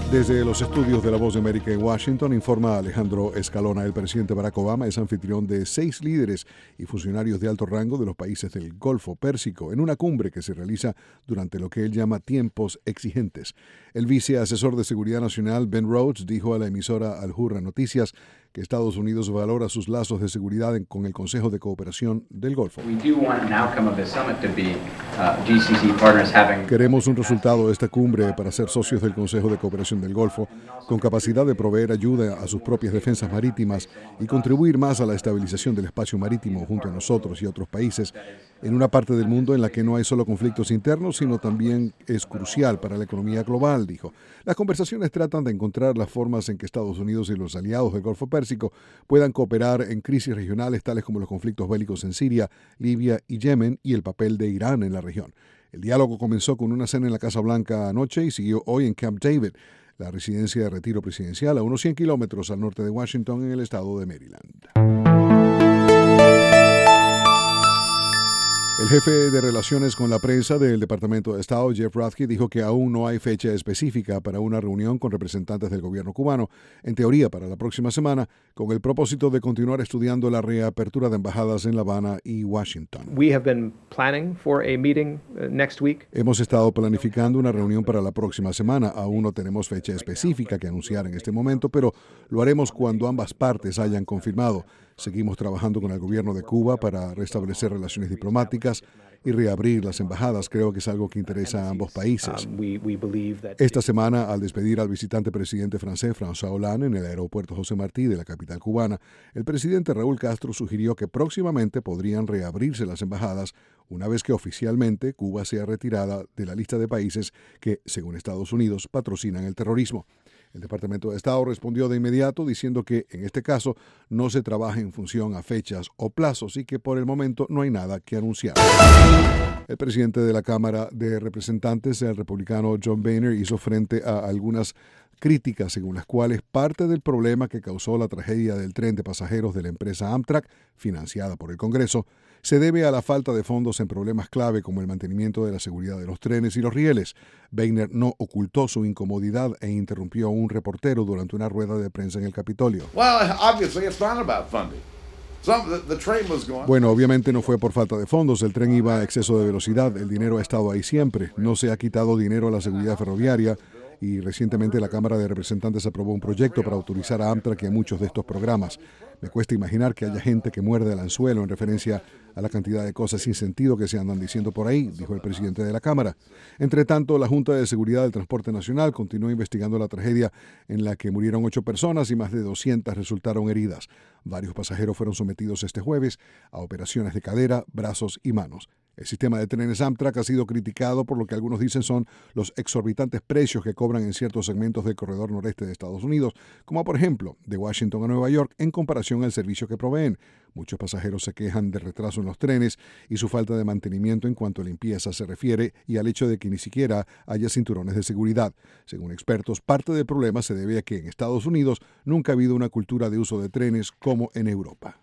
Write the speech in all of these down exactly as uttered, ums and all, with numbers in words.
Desde los estudios de La Voz de América en Washington, informa Alejandro Escalona. El presidente Barack Obama es anfitrión de seis líderes y funcionarios de alto rango de los países del Golfo Pérsico en una cumbre que se realiza durante lo que él llama tiempos exigentes. El viceasesor de Seguridad Nacional, Ben Rhodes, dijo a la emisora Al Hurra Noticias que Estados Unidos valora sus lazos de seguridad en, con el Consejo de Cooperación del Golfo. Queremos un resultado de esta cumbre para ser socios del Consejo de Cooperación del Golfo, con capacidad de proveer ayuda a sus propias defensas marítimas y contribuir más a la estabilización del espacio marítimo junto a nosotros y otros países, en una parte del mundo en la que no hay solo conflictos internos, sino también es crucial para la economía global, dijo. Las conversaciones tratan de encontrar las formas en que Estados Unidos y los aliados del Golfo Pérsico puedan cooperar en crisis regionales tales como los conflictos bélicos en Siria, Libia y Yemen y el papel de Irán en la región. El diálogo comenzó con una cena en la Casa Blanca anoche y siguió hoy en Camp David, la residencia de retiro presidencial a unos cien kilómetros al norte de Washington en el estado de Maryland. El jefe de Relaciones con la Prensa del Departamento de Estado, Jeff Radke, dijo que aún no hay fecha específica para una reunión con representantes del gobierno cubano, en teoría para la próxima semana, con el propósito de continuar estudiando la reapertura de embajadas en La Habana y Washington. We have been planning for a meeting next week. Hemos estado planificando una reunión para la próxima semana. Aún no tenemos fecha específica que anunciar en este momento, pero lo haremos cuando ambas partes hayan confirmado. Seguimos trabajando con el gobierno de Cuba para restablecer relaciones diplomáticas y reabrir las embajadas. Creo que es algo que interesa a ambos países. Esta semana, al despedir al visitante presidente francés François Hollande en el aeropuerto José Martí de la capital cubana, el presidente Raúl Castro sugirió que próximamente podrían reabrirse las embajadas una vez que oficialmente Cuba sea retirada de la lista de países que, según Estados Unidos, patrocinan el terrorismo. El Departamento de Estado respondió de inmediato diciendo que, en este caso, no se trabaja en función a fechas o plazos y que por el momento no hay nada que anunciar. El presidente de la Cámara de Representantes, el republicano John Boehner, hizo frente a algunas críticas según las cuales parte del problema que causó la tragedia del tren de pasajeros de la empresa Amtrak, financiada por el Congreso, se debe a la falta de fondos en problemas clave como el mantenimiento de la seguridad de los trenes y los rieles. Boehner no ocultó su incomodidad e interrumpió a un reportero durante una rueda de prensa en el Capitolio. Well, obviously it's not about funding. Some, the, the train was going... Bueno, obviamente no fue por falta de fondos. El tren iba a exceso de velocidad. El dinero ha estado ahí siempre. No se ha quitado dinero a la seguridad ferroviaria. Y recientemente la Cámara de Representantes aprobó un proyecto para autorizar a Amtrak y a muchos de estos programas. Me cuesta imaginar que haya gente que muerde el anzuelo en referencia a la cantidad de cosas sin sentido que se andan diciendo por ahí, dijo el presidente de la Cámara. Entre tanto, la Junta de Seguridad del Transporte Nacional continuó investigando la tragedia en la que murieron ocho personas y más de doscientas resultaron heridas. Varios pasajeros fueron sometidos este jueves a operaciones de cadera, brazos y manos. El sistema de trenes Amtrak ha sido criticado por lo que algunos dicen son los exorbitantes precios que cobran en ciertos segmentos del corredor noreste de Estados Unidos, como por ejemplo de Washington a Nueva York, en comparación al servicio que proveen. Muchos pasajeros se quejan de retraso en los trenes y su falta de mantenimiento en cuanto a limpieza se refiere y al hecho de que ni siquiera haya cinturones de seguridad. Según expertos, parte del problema se debe a que en Estados Unidos nunca ha habido una cultura de uso de trenes como en Europa.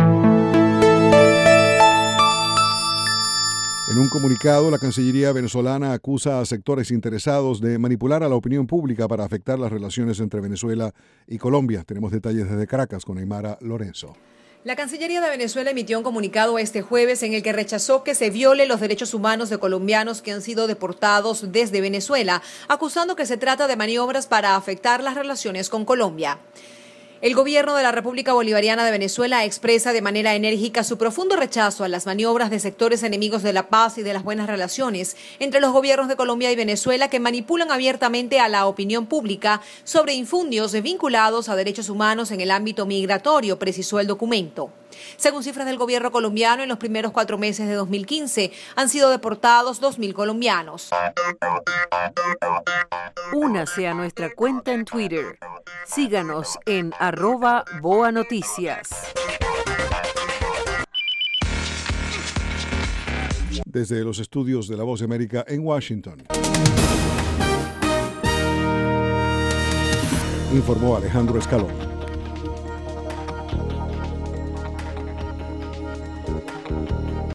En un comunicado, la Cancillería venezolana acusa a sectores interesados de manipular a la opinión pública para afectar las relaciones entre Venezuela y Colombia. Tenemos detalles desde Caracas con Aymara Lorenzo. La Cancillería de Venezuela emitió un comunicado este jueves en el que rechazó que se viole los derechos humanos de colombianos que han sido deportados desde Venezuela, acusando que se trata de maniobras para afectar las relaciones con Colombia. El gobierno de la República Bolivariana de Venezuela expresa de manera enérgica su profundo rechazo a las maniobras de sectores enemigos de la paz y de las buenas relaciones entre los gobiernos de Colombia y Venezuela que manipulan abiertamente a la opinión pública sobre infundios vinculados a derechos humanos en el ámbito migratorio, precisó el documento. Según cifras del gobierno colombiano, en los primeros cuatro meses de dos mil quince han sido deportados dos mil colombianos. Únase a nuestra cuenta en Twitter. Síganos en arroba Boa Noticias. Desde los estudios de La Voz de América en Washington, informó Alejandro Escalona.